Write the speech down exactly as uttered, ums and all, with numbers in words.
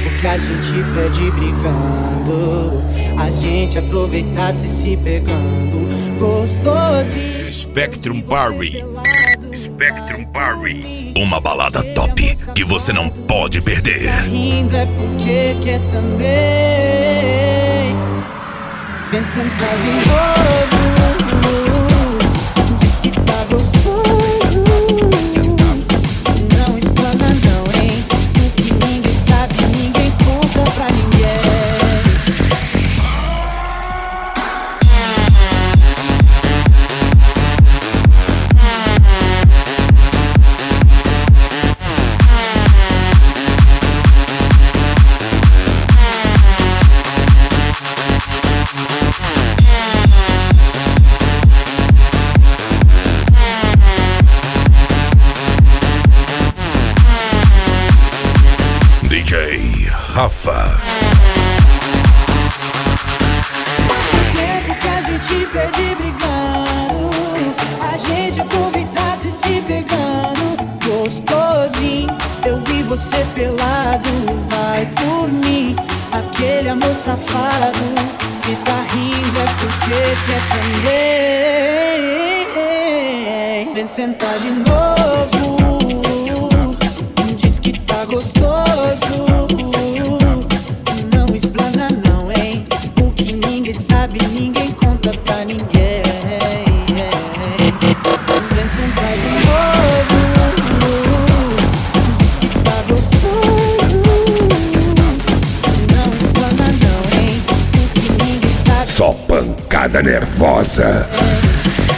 tempo que a gente perde brigando, a gente aproveitasse se pegando, gostosinho. Spectrum Party. Spectrum Party. Uma balada top que você não pode perder. Tá rindo é porque quer também. Vem sentar de novo. Diz que tá gostoso. Não explana não, hein? O que ninguém sabe, ninguém conta pra ninguém. D J Rafa. Tempo que a gente perde brigando, a gente aproveitasse se pegando, gostosinho. Eu vi você pelado, vai por mim, aquele amor safado. Se tá rindo é porque quer também. Vem sentar de novo. Diz que tá gostoso. Não explana não, hein? O que ninguém sabe, ninguém conta pra ninguém. Vem sentar de novo. Diz que tá gostoso. Não explana não, hein? O que ninguém sabe. Só pancada nervosa.